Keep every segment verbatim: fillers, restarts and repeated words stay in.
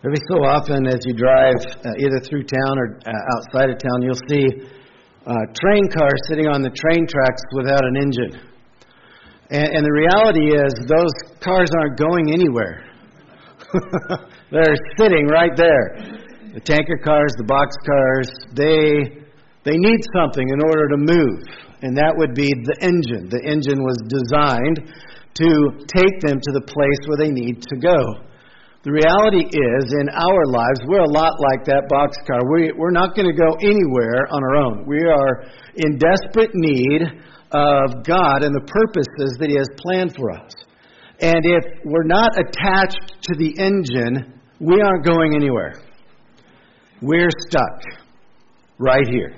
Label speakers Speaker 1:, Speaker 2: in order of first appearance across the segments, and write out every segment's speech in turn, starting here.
Speaker 1: Every so often as you drive uh, either through town or uh, outside of town, you'll see uh, train cars sitting on the train tracks without an engine. And, and the reality is those cars aren't going anywhere. They're sitting right there. The tanker cars, the box cars, they they need something in order to move. And that would be the engine. The engine was designed to take them to the place where they need to go. The reality is, in our lives, we're a lot like that boxcar. We, we're not going to go anywhere on our own. We are in desperate need of God and the purposes that He has planned for us. And if we're not attached to the engine, we aren't going anywhere. We're stuck right here.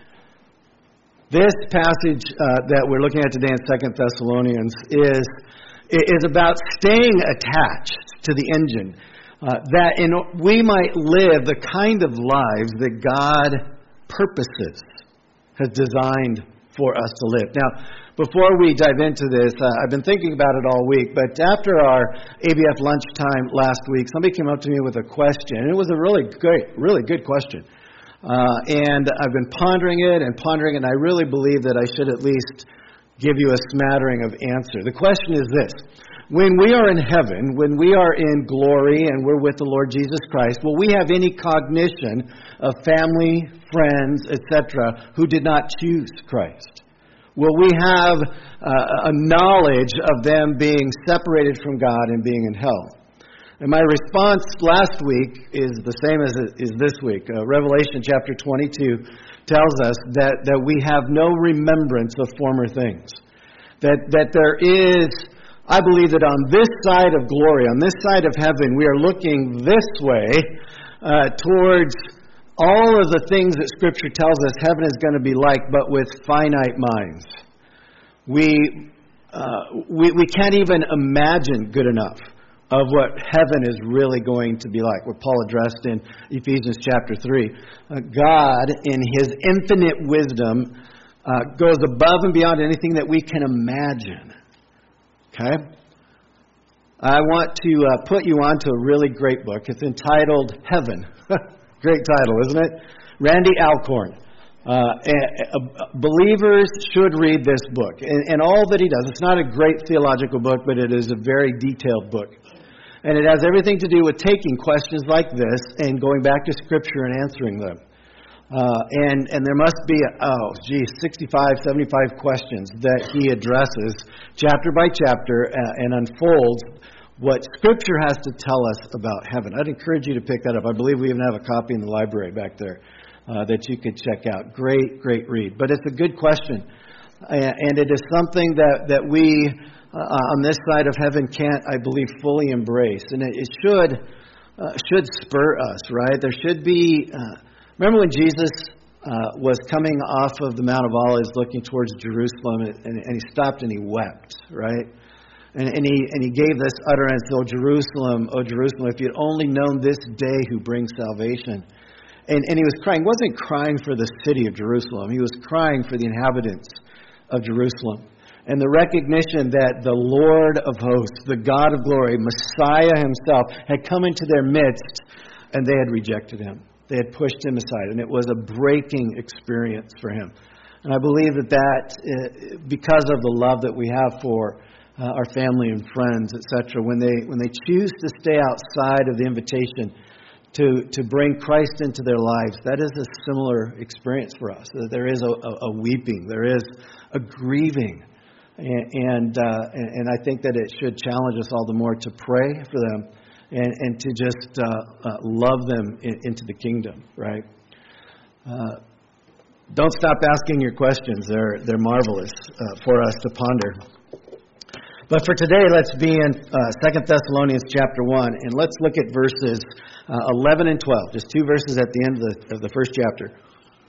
Speaker 1: This passage uh, that we're looking at today in Second Thessalonians is is about staying attached to the engine, uh, that in, we might live the kind of lives that God purposes, has designed for us to live. Now, before we dive into this, uh, I've been thinking about it all week, but after our A B F lunchtime last week, somebody came up to me with a question, and it was a really great, really good question. Uh, and I've been pondering it and pondering it, and I really believe that I should at least give you a smattering of answer. The question is this: when we are in heaven, when we are in glory and we're with the Lord Jesus Christ, will we have any cognition of family, friends, et cetera, who did not choose Christ? Will we have uh, a knowledge of them being separated from God and being in hell? And my response last week is the same as it is this week. Uh, Revelation chapter twenty-two tells us that, that we have no remembrance of former things. That that there is, I believe that on this side of glory, on this side of heaven, we are looking this way uh, towards all of the things that Scripture tells us heaven is going to be like, but with finite minds. We uh, we we can't even imagine good enough of what heaven is really going to be like, what Paul addressed in Ephesians chapter three. Uh, God, in His infinite wisdom, uh, goes above and beyond anything that we can imagine. Okay? I want to uh, put you on to a really great book. It's entitled Heaven. Great title, isn't it? Randy Alcorn. Uh, uh, uh, believers should read this book. And, and all that he does, it's not a great theological book, but it is a very detailed book. And it has everything to do with taking questions like this and going back to Scripture and answering them. Uh, and, and there must be, oh, gee, sixty-five, seventy-five questions that he addresses chapter by chapter uh, and unfolds what Scripture has to tell us about heaven. I'd encourage you to pick that up. I believe we even have a copy in the library back there uh, that you could check out. Great, great read. But it's a good question. And it is something that, that we... Uh, on this side of heaven can't, I believe, fully embrace. And it, it should uh, should spur us, right? There should be... Uh, remember when Jesus uh, was coming off of the Mount of Olives looking towards Jerusalem, and, and he stopped and he wept, right? And, and, he, and he gave this utterance, "O Jerusalem, O Jerusalem, if you had only known this day who brings salvation." And, and he was crying. He wasn't crying for the city of Jerusalem. He was crying for the inhabitants of Jerusalem. And the recognition that the Lord of hosts, the God of glory, Messiah Himself, had come into their midst, and they had rejected Him. They had pushed Him aside, and it was a breaking experience for Him. And I believe that that, because of the love that we have for uh, our family and friends, et cetera, when they when they choose to stay outside of the invitation to to bring Christ into their lives, that is a similar experience for us. There is a, a, a weeping, there is a grieving. And and, uh, and I think that it should challenge us all the more to pray for them and, and to just uh, uh, love them in, into the kingdom, right? Uh, don't stop asking your questions. They're they're marvelous uh, for us to ponder. But for today, let's be in uh, Second Thessalonians chapter one, and let's look at verses uh, eleven and twelve, just two verses at the end of the, of the first chapter.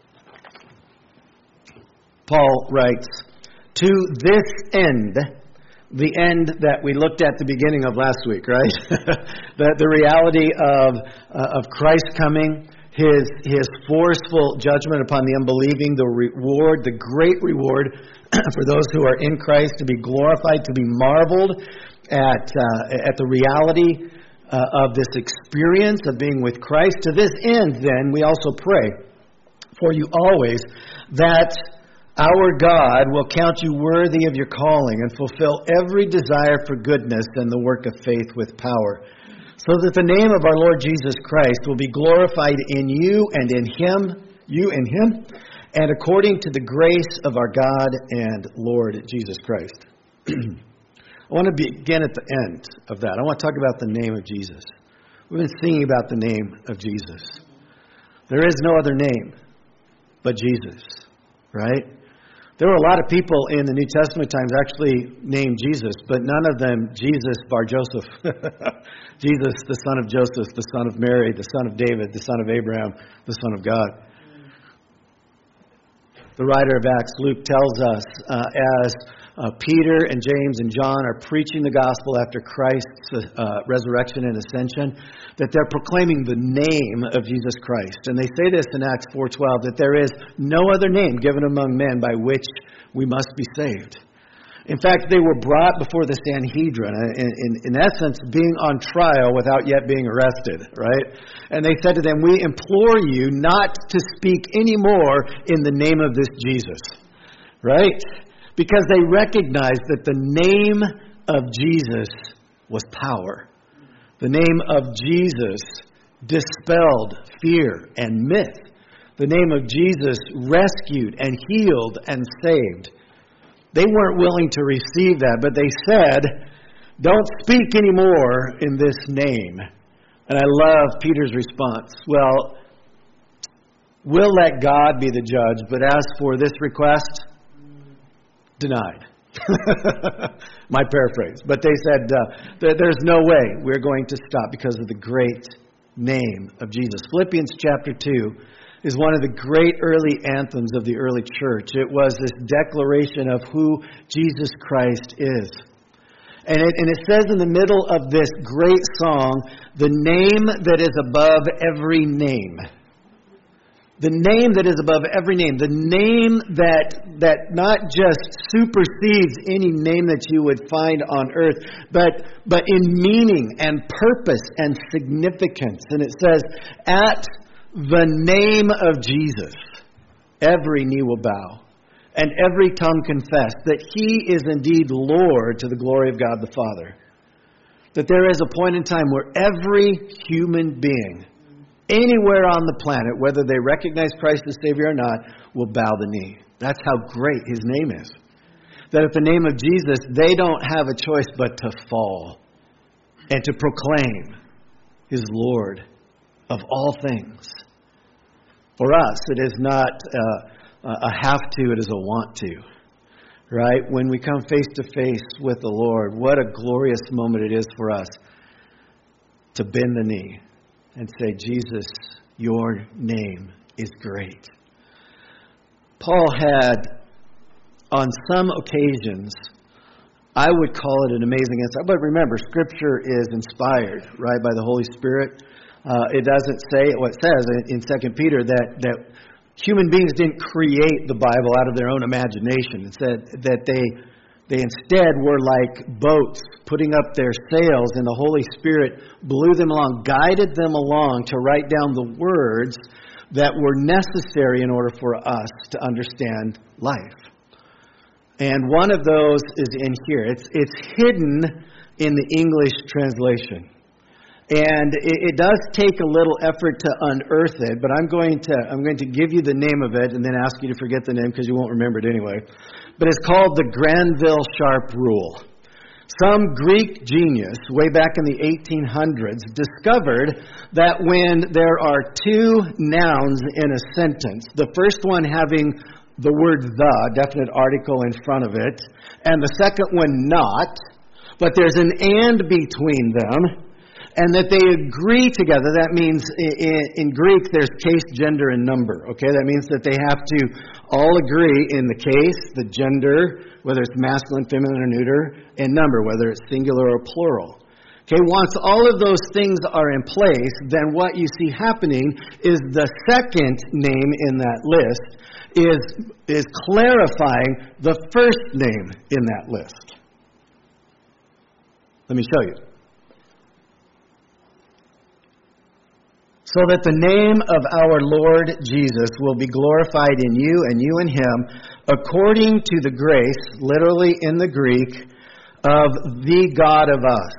Speaker 1: Paul writes, "To this end," the end that we looked at the beginning of last week, right? the, the reality of uh, of Christ coming, His His forceful judgment upon the unbelieving, the reward, the great reward for those who are in Christ, to be glorified, to be marveled at uh, at the reality uh, of this experience of being with Christ. To this end, then, we also pray for you always that our God will count you worthy of your calling and fulfill every desire for goodness and the work of faith with power, so that the name of our Lord Jesus Christ will be glorified in you and in Him, you and Him, and according to the grace of our God and Lord Jesus Christ. I want to begin at the end of that. I want to talk about the name of Jesus. We've been singing about the name of Jesus. There is no other name but Jesus, right? There were a lot of people in the New Testament times actually named Jesus, but none of them Jesus Bar Joseph. Jesus, the son of Joseph, the son of Mary, the son of David, the son of Abraham, the son of God. The writer of Acts, Luke, tells us uh, as uh, Peter and James and John are preaching the gospel after Christ's uh, resurrection and ascension, that they're proclaiming the name of Jesus Christ. And they say this in Acts four twelve, that there is no other name given among men by which we must be saved. In fact, they were brought before the Sanhedrin, in, in, in essence, being on trial without yet being arrested, right? And they said to them, we implore you not to speak anymore in the name of this Jesus, right? Because they recognized that the name of Jesus was power. The name of Jesus dispelled fear and myth. The name of Jesus rescued and healed and saved. They weren't willing to receive that, but they said, don't speak anymore in this name. And I love Peter's response. Well, we'll let God be the judge, but as for this request, denied. My paraphrase. But they said, uh, there's no way we're going to stop because of the great name of Jesus. Philippians chapter two is one of the great early anthems of the early church. It was this declaration of who Jesus Christ is. And it, and it says in the middle of this great song, the name that is above every name. The name that is above every name. The name that that not just supersedes any name that you would find on earth, but, but in meaning and purpose and significance. And it says, at the name of Jesus, every knee will bow, and every tongue confess that He is indeed Lord to the glory of God the Father. That there is a point in time where every human being, anywhere on the planet, whether they recognize Christ as Savior or not, will bow the knee. That's how great His name is. That at the name of Jesus, they don't have a choice but to fall and to proclaim His Lord of all things. For us, it is not uh, a have to, it is a want to. Right? When we come face to face with the Lord, what a glorious moment it is for us to bend the knee and say, Jesus, your name is great. Paul had, on some occasions, I would call it an amazing insight. But remember, Scripture is inspired, right, by the Holy Spirit. Uh, it doesn't say, what it says in Second Peter, that, that human beings didn't create the Bible out of their own imagination. It said that they they instead were like boats putting up their sails, and the Holy Spirit blew them along, guided them along to write down the words that were necessary in order for us to understand life. And one of those is in here. It's it's hidden in the English translation. And it, it does take a little effort to unearth it, but I'm going to I'm going to give you the name of it and then ask you to forget the name because you won't remember it anyway. But it's called the Granville-Sharp Rule. Some Greek genius, way back in the eighteen hundreds, discovered that when there are two nouns in a sentence, the first one having the word the, definite article in front of it, and the second one not, but there's an and between them, and that they agree together. That means in, in Greek there's case, gender, and number. Okay, that means that they have to all agree in the case, the gender, whether it's masculine, feminine, or neuter, and number, whether it's singular or plural. Okay, once all of those things are in place, then what you see happening is the second name in that list is is clarifying the first name in that list. Let me show you. so that the name of our Lord Jesus will be glorified in you and you in him, according to the grace, literally in the Greek, of the God of us.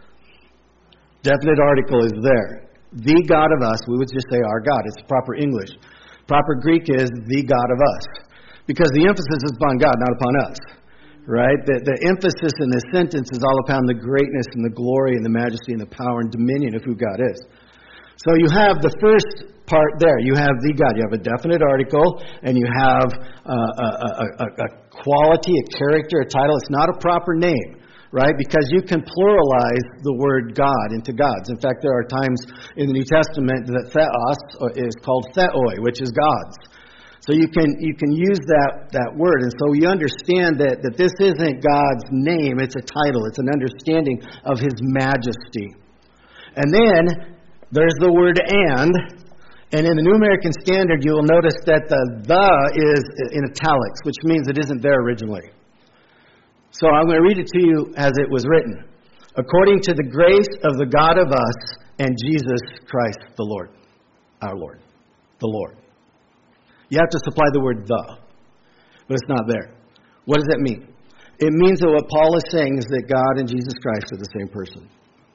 Speaker 1: Definite article is there. The God of us, we would just say our God. It's proper English. Proper Greek is the God of us. Because the emphasis is upon God, not upon us. Right? The, the emphasis in this sentence is all upon the greatness and the glory and the majesty and the power and dominion of who God is. So you have the first part there. You have the God. You have a definite article, and you have uh, a, a, a, a quality, a character, a title. It's not a proper name, right? Because you can pluralize the word God into gods. In fact, there are times in the New Testament that theos is called theoi, which is gods. So you can you can use that, that word. And so you understand that, that this isn't God's name. It's a title. It's an understanding of his majesty. And then there's the word and. And in the New American Standard, you will notice that the the is in italics, which means it isn't there originally. So I'm going to read it to you as it was written. According to the grace of the God of us and Jesus Christ the Lord. Our Lord. The Lord. You have to supply the word the, but it's not there. What does that mean? It means that what Paul is saying is that God and Jesus Christ are the same person.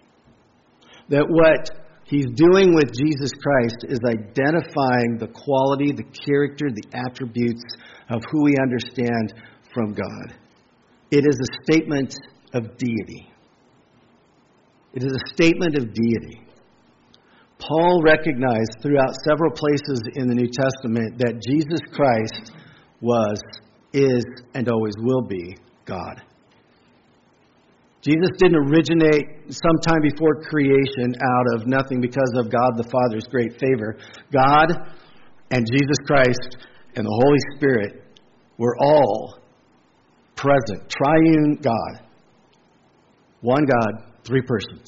Speaker 1: That what he's doing with Jesus Christ is identifying the quality, the character, the attributes of who we understand from God. It is a statement of deity. It is a statement of deity. Paul recognized throughout several places in the New Testament that Jesus Christ was, is, and always will be God. Jesus didn't originate sometime before creation out of nothing because of God the Father's great favor. God and Jesus Christ and the Holy Spirit were all present. Triune God. One God, three persons.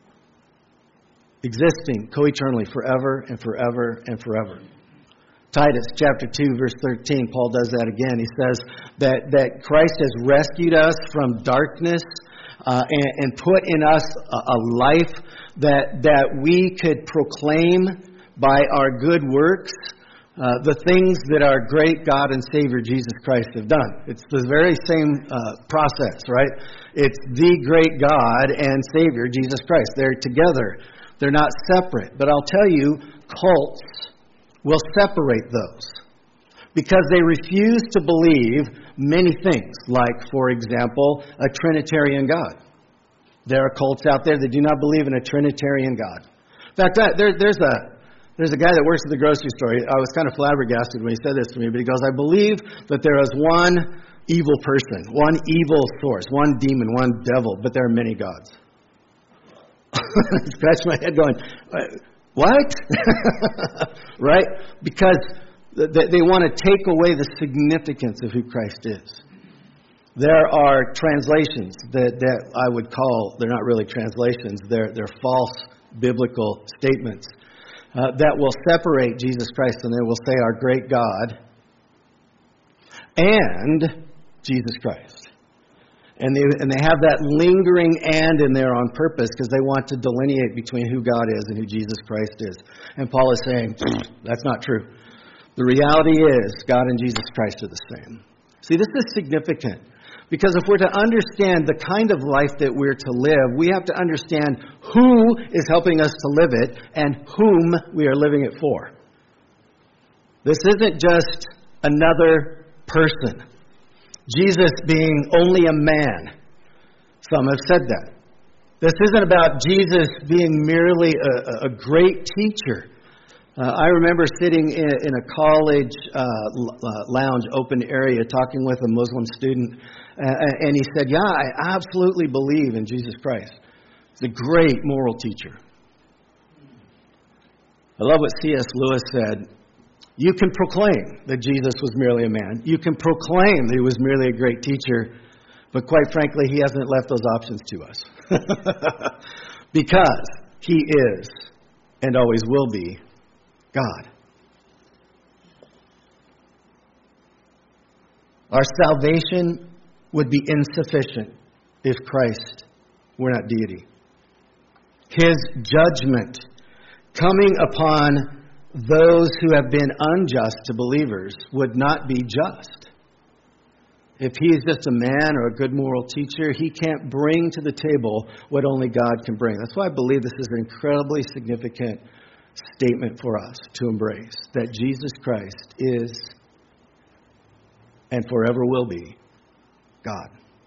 Speaker 1: Existing co-eternally forever and forever and forever. Titus chapter two, verse thirteen, Paul does that again. He says that, that Christ has rescued us from darkness uh, and, and put in us a, a life that, that we could proclaim by our good works uh, the things that our great God and Savior Jesus Christ have done. It's the very same uh, process, right? It's the great God and Savior Jesus Christ. They're together. They're not separate. But I'll tell you, cults will separate those because they refuse to believe many things, like, for example, a Trinitarian God. There are cults out there that do not believe in a Trinitarian God. In fact, there, there's a there's a guy that works at the grocery store. I was kind of flabbergasted when he said this to me, but he goes, I believe that there is one evil person, one evil source, one demon, one devil, but there are many gods. I scratched my head going, what? Right? Because they want to take away the significance of who Christ is. There are translations that, that I would call, they're not really translations, they're, they're false biblical statements uh, that will separate Jesus Christ, and they will say our great God and Jesus Christ. And they, and they have that lingering and in there on purpose because they want to delineate between who God is and who Jesus Christ is. And Paul is saying, that's not true. The reality is God and Jesus Christ are the same. See, this is significant because if we're to understand the kind of life that we're to live, we have to understand who is helping us to live it and whom we are living it for. This isn't just another person. Jesus being only a man. Some have said that. This isn't about Jesus being merely a, a great teacher. Uh, I remember sitting in, in a college uh, lounge, open area, talking with a Muslim student, uh, and he said, yeah, I absolutely believe in Jesus Christ. He's a great moral teacher. I love what C S Lewis said. You can proclaim that Jesus was merely a man. You can proclaim that he was merely a great teacher. But quite frankly, he hasn't left those options to us. Because he is and always will be God. Our salvation would be insufficient if Christ were not deity. His judgment coming upon those who have been unjust to believers would not be just. If he is just a man or a good moral teacher, he can't bring to the table what only God can bring. That's why I believe this is an incredibly significant statement for us to embrace, that Jesus Christ is and forever will be God.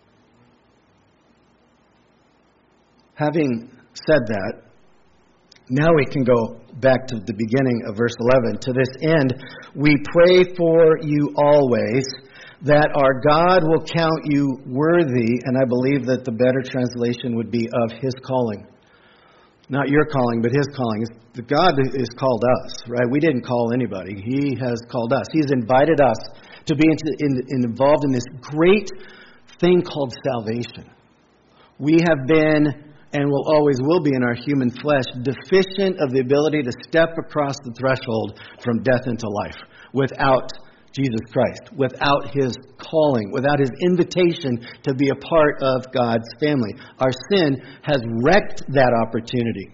Speaker 1: Having said that, now we can go back to the beginning of verse eleven. To this end, we pray for you always, that our God will count you worthy, and I believe that the better translation would be of His calling. Not your calling, but His calling. The God has called us, right? We didn't call anybody. He has called us. He's invited us to be into, in, in, involved in this great thing called salvation. We have been, and will always will be in our human flesh, deficient of the ability to step across the threshold from death into life without Jesus Christ, without His calling, without His invitation to be a part of God's family. Our sin has wrecked that opportunity.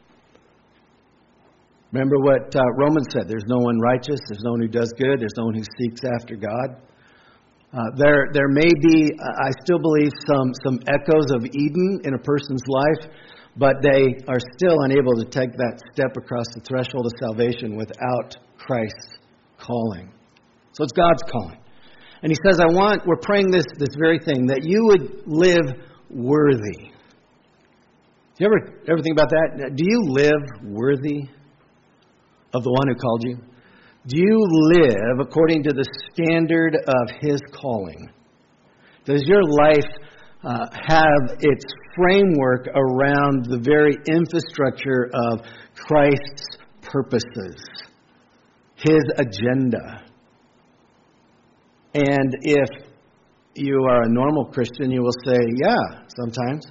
Speaker 1: Remember what uh, Romans said, there's no one righteous, there's no one who does good, there's no one who seeks after God. Uh, there there may be, I still believe, some, some echoes of Eden in a person's life, but they are still unable to take that step across the threshold of salvation without Christ's calling. So it's God's calling. And He says, I want, we're praying this, this very thing, that you would live worthy. Do you ever, ever think about that? Do you live worthy of the one who called you? Do you live according to the standard of His calling? Does your life uh, have its framework around the very infrastructure of Christ's purposes, His agenda? And if you are a normal Christian, you will say, yeah, sometimes.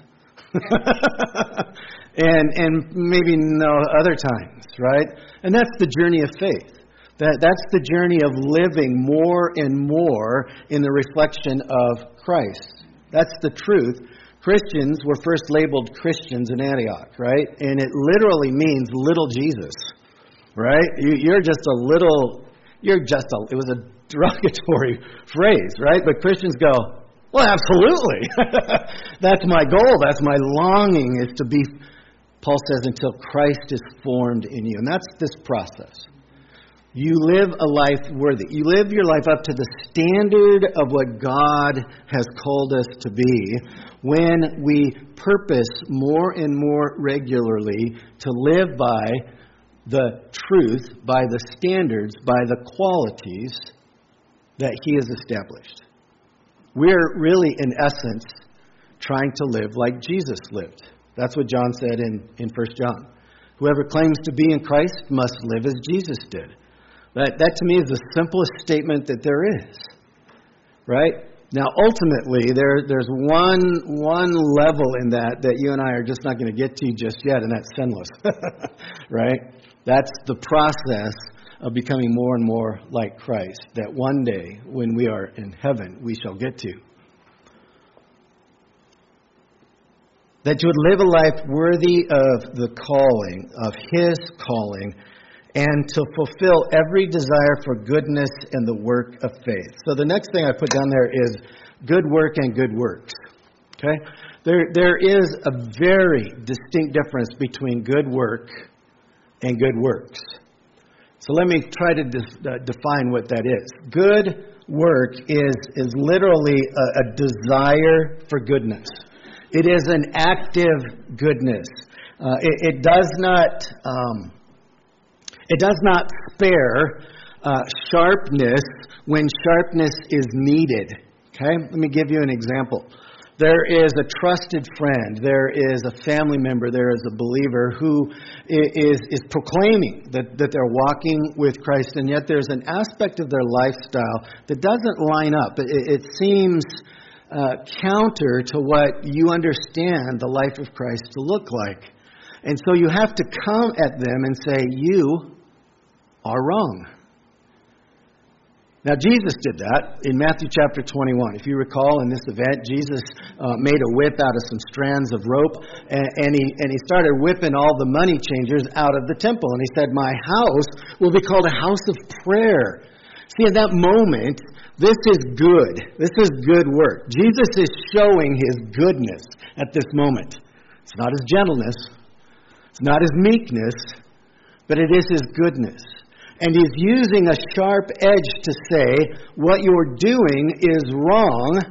Speaker 1: and and maybe no other times, right? And that's the journey of faith. That That's the journey of living more and more in the reflection of Christ. That's the truth. Christians were first labeled Christians in Antioch, right? And it literally means little Jesus, right? You, you're just a little, you're just a, it was a derogatory phrase, right? But Christians go, well, absolutely. That's my goal. That's my longing, is to be, Paul says, until Christ is formed in you. And that's this process. You live a life worthy. You live your life up to the standard of what God has called us to be when we purpose more and more regularly to live by the truth, by the standards, by the qualities that He has established. We're really, in essence, trying to live like Jesus lived. That's what John said in, in First John. Whoever claims to be in Christ must live as Jesus did. That, that to me is the simplest statement that there is. Right? Now, ultimately, there, there's one, one level in that that you and I are just not going to get to just yet, and that's sinless. Right? That's the process of becoming more and more like Christ, that one day, when we are in heaven, we shall get to. That you would live a life worthy of the calling, of His calling, and to fulfill every desire for goodness and the work of faith. So the next thing I put down there is good work and good works. Okay? There, there is a very distinct difference between good work and good works. So let me try to de- uh, define what that is. Good work is, is literally a, a desire for goodness. It is an active goodness. Uh, it, it does not... Um, It does not spare uh, sharpness when sharpness is needed. Okay? Let me give you an example. There is a trusted friend, there is a family member, there is a believer who is, is proclaiming that, that they're walking with Christ, and yet there's an aspect of their lifestyle that doesn't line up. It, it seems uh, counter to what you understand the life of Christ to look like. And so you have to come at them and say, you are wrong. Now, Jesus did that in Matthew chapter twenty-one. If you recall, in this event, Jesus uh, made a whip out of some strands of rope, and, and, he, and he started whipping all the money changers out of the temple. And he said, my house will be called a house of prayer. See, at that moment, this is good. This is good work. Jesus is showing his goodness at this moment. It's not his gentleness. It's not his meekness, but it is his goodness. And he's using a sharp edge to say, what you're doing is wrong,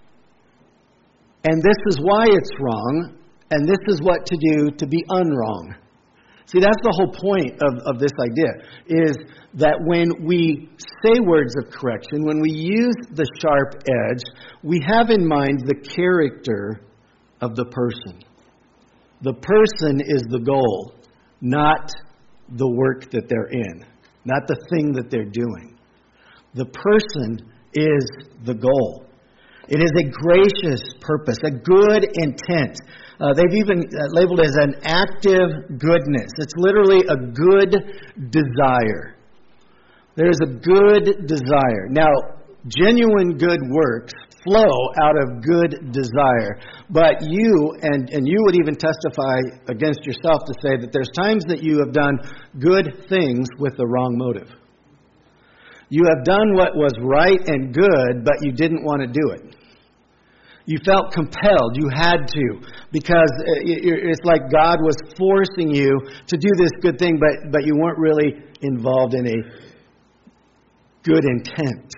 Speaker 1: and this is why it's wrong, and this is what to do to be unwrong. See, that's the whole point of, of this idea, is that when we say words of correction, when we use the sharp edge, we have in mind the character of the person. The person is the goal, not the work that they're in. Not the thing that they're doing. The person is the goal. It is a gracious purpose, a good intent. Uh, they've even uh, labeled it as an active goodness. It's literally a good desire. There is a good desire. Now, genuine good works flow out of good desire. But you, and, and you would even testify against yourself to say that there's times that you have done good things with the wrong motive. You have done what was right and good, but you didn't want to do it. You felt compelled. You had to. Because it's like God was forcing you to do this good thing, but, but you weren't really involved in a good intent.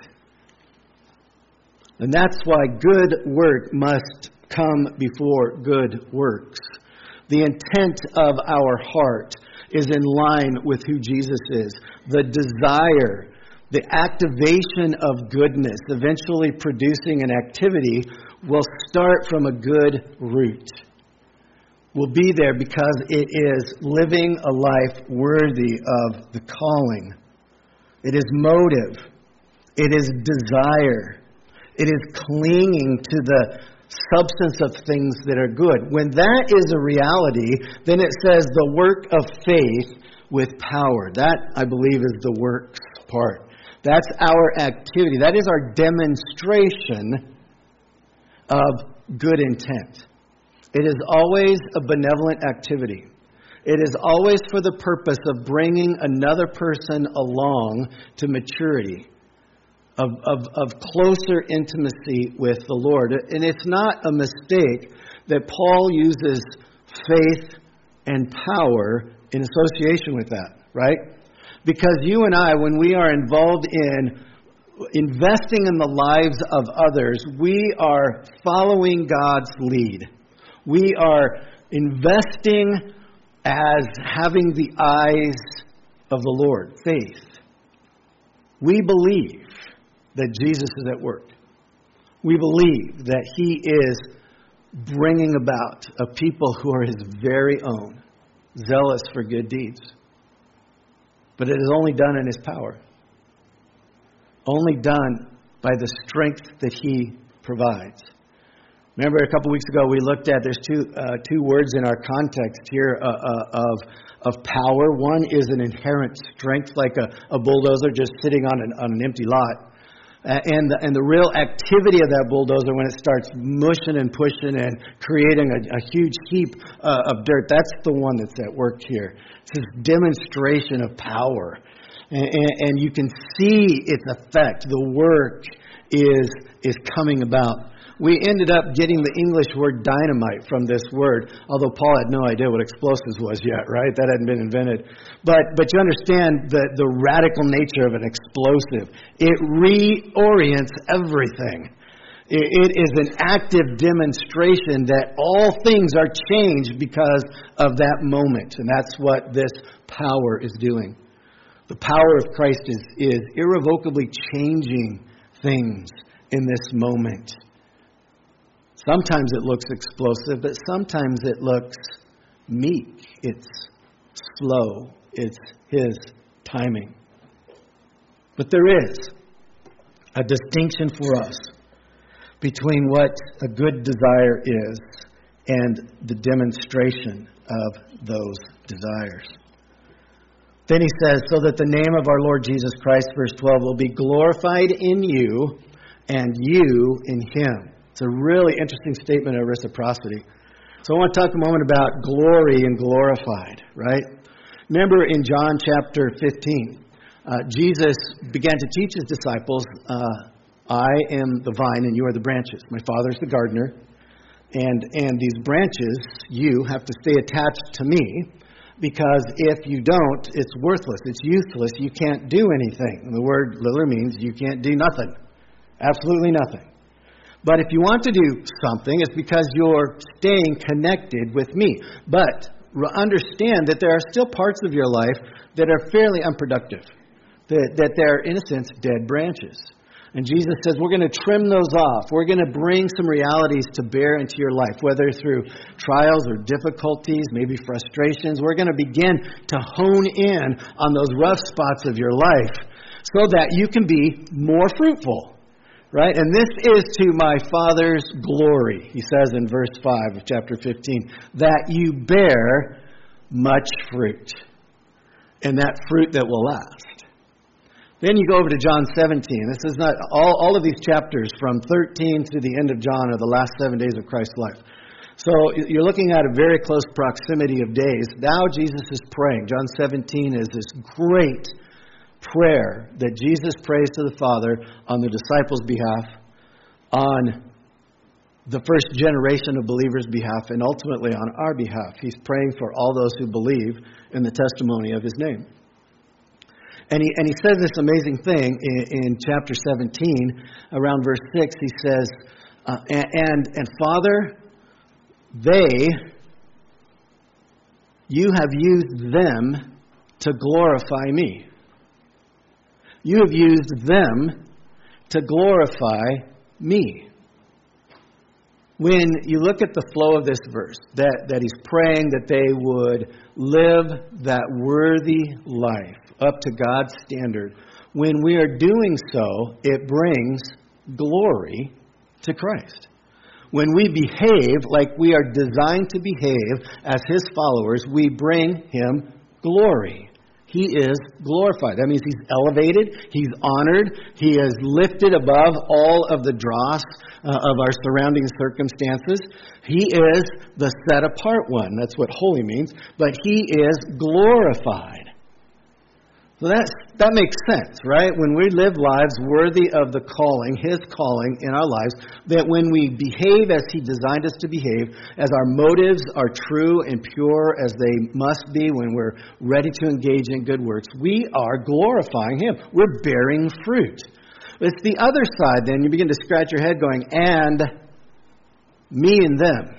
Speaker 1: And that's why good work must come before good works. The intent of our heart is in line with who Jesus is. The desire, the activation of goodness, eventually producing an activity, will start from a good root. Will be there because it is living a life worthy of the calling. It is motive. It is desire. It is clinging to the substance of things that are good. When that is a reality, then it says the work of faith with power. That, I believe, is the works part. That's our activity. That is our demonstration of good intent. It is always a benevolent activity. It is always for the purpose of bringing another person along to maturity. Of, of, of closer intimacy with the Lord. And it's not a mistake that Paul uses faith and power in association with that, right? Because you and I, when we are involved in investing in the lives of others, we are following God's lead. We are investing as having the eyes of the Lord, faith. We believe that Jesus is at work. We believe that He is bringing about a people who are His very own, zealous for good deeds. But it is only done in His power. Only done by the strength that He provides. Remember a couple weeks ago we looked at, there's two uh, two words in our context here uh, uh, of of power. One is an inherent strength, like a, a bulldozer just sitting on an, on an empty lot. Uh, and, the, and the real activity of that bulldozer when it starts mushing and pushing and creating a, a huge heap uh, of dirt, that's the one that's at work here. It's this demonstration of power. And, and, and you can see its effect. The work is, is coming about. We ended up getting the English word dynamite from this word, although Paul had no idea what explosives was yet, right? That hadn't been invented. But but you understand the, the radical nature of an explosive. It reorients everything. It, it is an active demonstration that all things are changed because of that moment. And that's what this power is doing. The power of Christ is, is irrevocably changing things in this moment. Sometimes it looks explosive, but sometimes it looks meek. It's slow. It's His timing. But there is a distinction for us between what a good desire is and the demonstration of those desires. Then he says, so that the name of our Lord Jesus Christ, verse twelve, will be glorified in you and you in him. It's a really interesting statement of reciprocity. So I want to talk a moment about glory and glorified, right? Remember in John chapter fifteen, uh, Jesus began to teach his disciples, uh, I am the vine and you are the branches. My Father's the gardener. And, and these branches, you have to stay attached to me, because if you don't, it's worthless. It's useless. You can't do anything. And the word literally means you can't do nothing. Absolutely nothing. But if you want to do something, it's because you're staying connected with me. But understand that there are still parts of your life that are fairly unproductive, that, that they're, in a sense, dead branches. And Jesus says, we're going to trim those off. We're going to bring some realities to bear into your life, whether through trials or difficulties, maybe frustrations. We're going to begin to hone in on those rough spots of your life so that you can be more fruitful. Right? And this is to my Father's glory, he says in verse five of chapter fifteen, that you bear much fruit, and that fruit that will last. Then you go over to John seventeen. This is not, all, all of these chapters from thirteen to the end of John are the last seven days of Christ's life. So you're looking at a very close proximity of days. Now Jesus is praying. John seventeen is this great prayer that Jesus prays to the Father on the disciples' behalf, on the first generation of believers' behalf, and ultimately on our behalf. He's praying for all those who believe in the testimony of his name. And he, and he says this amazing thing in, in chapter seventeen, around verse six. He says, uh, and, and, and Father, they, you have used them to glorify me. You have used them to glorify me. When you look at the flow of this verse, that, that he's praying that they would live that worthy life up to God's standard, when we are doing so, it brings glory to Christ. When we behave like we are designed to behave as his followers, we bring him glory. He is glorified. That means he's elevated, he's honored, he is lifted above all of the dross uh, of our surrounding circumstances. He is the set apart one. That's what holy means. But he is glorified. So that's, that makes sense, right? When we live lives worthy of the calling, his calling in our lives, that when we behave as he designed us to behave, as our motives are true and pure as they must be when we're ready to engage in good works, we are glorifying him. We're bearing fruit. It's the other side then. You begin to scratch your head going, and me and them.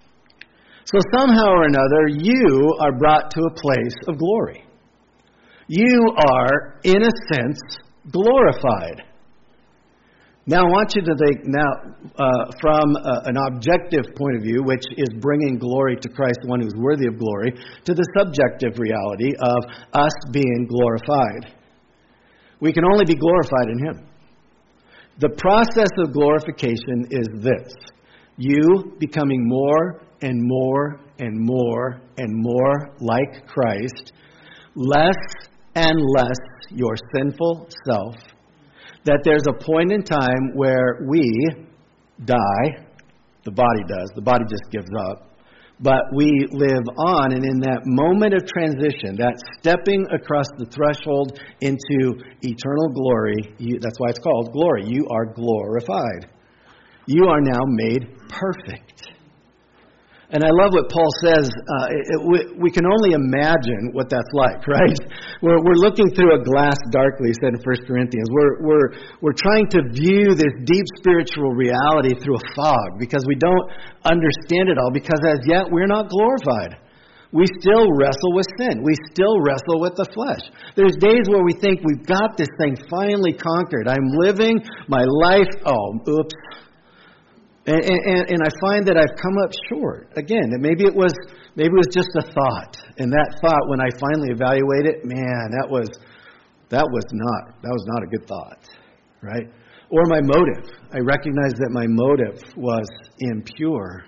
Speaker 1: So somehow or another, you are brought to a place of glory. You are, in a sense, glorified. Now, I want you to think now uh, from uh, an objective point of view, which is bringing glory to Christ, the one who's worthy of glory, to the subjective reality of us being glorified. We can only be glorified in him. The process of glorification is this: you becoming more and more and more and more like Christ, less and less your sinful self, that there's a point in time where we die. The body does. The body just gives up. But we live on, and in that moment of transition, that stepping across the threshold into eternal glory, you, that's why it's called glory. You are glorified. You are now made perfect. And I love what Paul says. Uh, it, we, we can only imagine what that's like, right? We're, we're looking through a glass darkly, he said in First Corinthians. We're, we're, we're trying to view this deep spiritual reality through a fog because we don't understand it all, because as yet we're not glorified. We still wrestle with sin. We still wrestle with the flesh. There's days where we think we've got this thing finally conquered. I'm living my life. Oh, oops. And, and, and I find that I've come up short. Again, maybe it was maybe it was just a thought, and that thought, when I finally evaluate it, man, that was that was not that was not a good thought, right? Or my motive. I recognize that my motive was impure,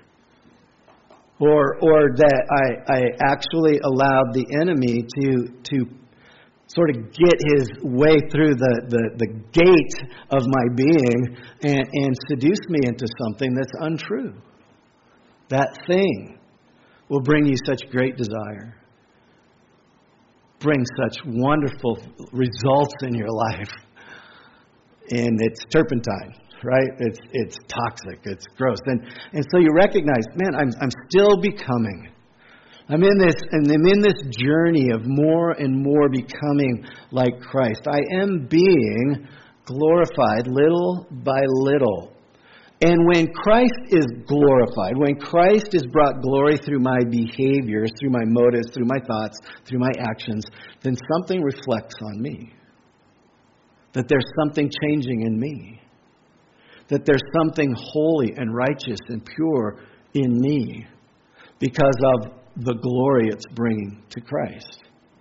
Speaker 1: or or that I I actually allowed the enemy to to sort of get his way through the, the, the gate of my being and, and seduce me into something that's untrue. That thing will bring you such great desire, bring such wonderful results in your life. And it's turpentine, right? It's it's toxic, it's gross. And and so you recognize, man, I'm I'm still becoming. I'm in this and I'm in this journey of more and more becoming like Christ. I am being glorified little by little. And when Christ is glorified, when Christ is brought glory through my behaviors, through my motives, through my thoughts, through my actions, then something reflects on me. That there's something changing in me. That there's something holy and righteous and pure in me because of the glory it's bringing to Christ.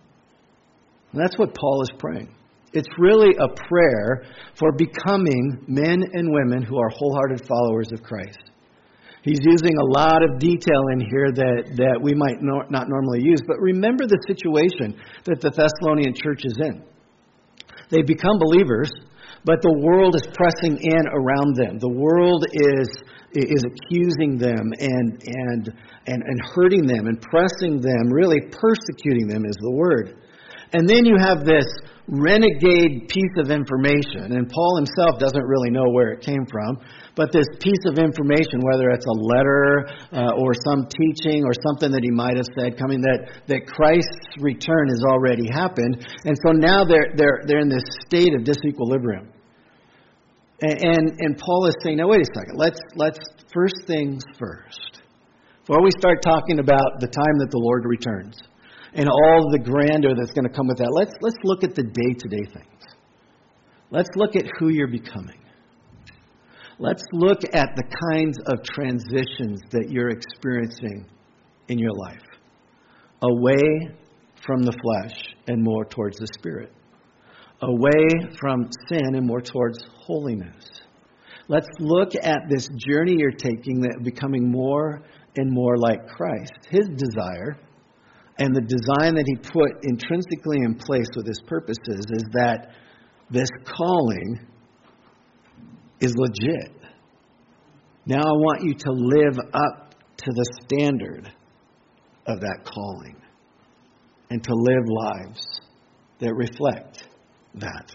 Speaker 1: And that's what Paul is praying. It's really a prayer for becoming men and women who are wholehearted followers of Christ. He's using a lot of detail in here that, that we might no, not normally use. But remember the situation that the Thessalonian church is in. They become believers, but the world is pressing in around them. The world is is accusing them and and and, and hurting them and pressing them, really persecuting them is the word. And then you have this renegade piece of information, and Paul himself doesn't really know where it came from, but this piece of information, whether it's a letter uh, or some teaching or something that he might have said, coming that, that Christ's return has already happened, and so now they're they're they're in this state of disequilibrium. And and, and Paul is saying, now wait a second, let's let's first things first. Before we start talking about the time that the Lord returns and all the grandeur that's going to come with that, let's let's look at the day-to-day things. Let's look at who you're becoming. Let's look at the kinds of transitions that you're experiencing in your life. Away from the flesh and more towards the Spirit. Away from sin and more towards holiness. Let's look at this journey you're taking, that becoming more and more like Christ. His desire and the design that he put intrinsically in place with his purposes is that this calling is legit. Now I want you to live up to the standard of that calling and to live lives that reflect that.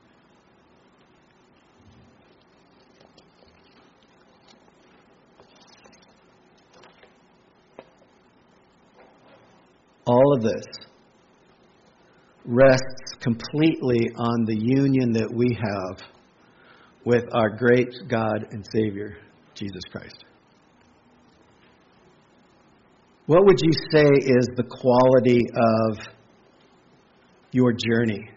Speaker 1: All of this rests completely on the union that we have with our great God and Savior, Jesus Christ. What would you say is the quality of your journey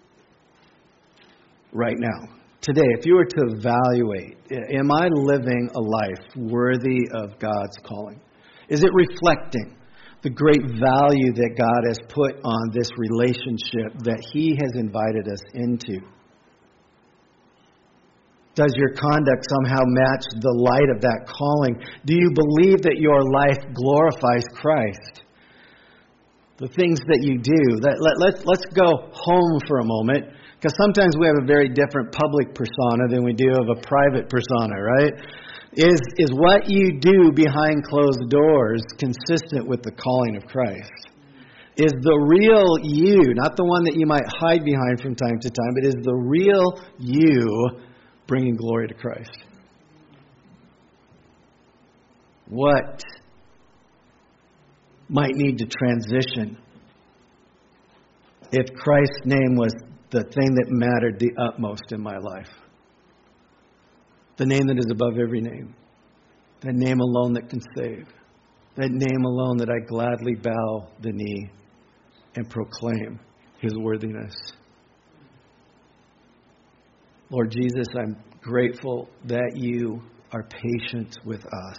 Speaker 1: right now? Today, if you were to evaluate, am I living a life worthy of God's calling? Is it reflecting the great value that God has put on this relationship that He has invited us into? Does your conduct somehow match the light of that calling? Do you believe that your life glorifies Christ? The things that you do. That, let, let's, let's go home for a moment, because sometimes we have a very different public persona than we do of a private persona, right? Is is what you do behind closed doors consistent with the calling of Christ? Is the real you, not the one that you might hide behind from time to time, but is the real you bringing glory to Christ? What might need to transition if Christ's name was the thing that mattered the utmost in my life? The name that is above every name. That name alone that can save. That name alone that I gladly bow the knee and proclaim His worthiness. Lord Jesus, I'm grateful that You are patient with us.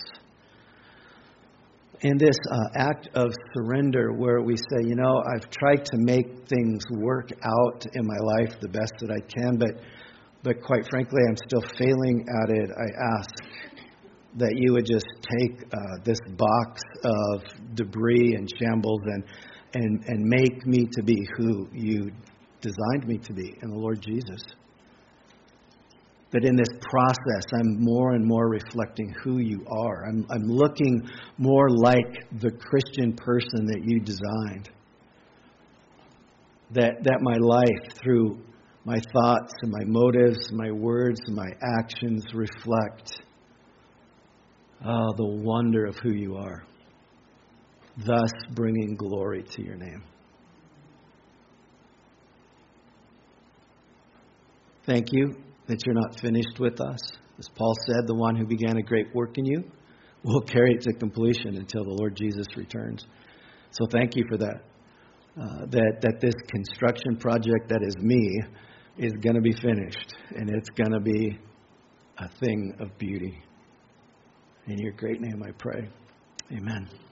Speaker 1: In this uh, act of surrender where we say, you know, I've tried to make things work out in my life the best that I can, but But quite frankly, I'm still failing at it. I ask that You would just take uh, this box of debris and shambles and, and and make me to be who You designed me to be in the Lord Jesus. That in this process, I'm more and more reflecting who you are. I'm, I'm looking more like the Christian person that you designed. That, that my life, through my thoughts and my motives, my words and my actions, reflect oh, the wonder of who you are, thus bringing glory to your name. Thank you that you're not finished with us. As Paul said, the one who began a great work in you will carry it to completion until the Lord Jesus returns. So thank you for that. Uh, that, that this construction project that is me is going to be finished. And it's going to be a thing of beauty. In your great name I pray. Amen.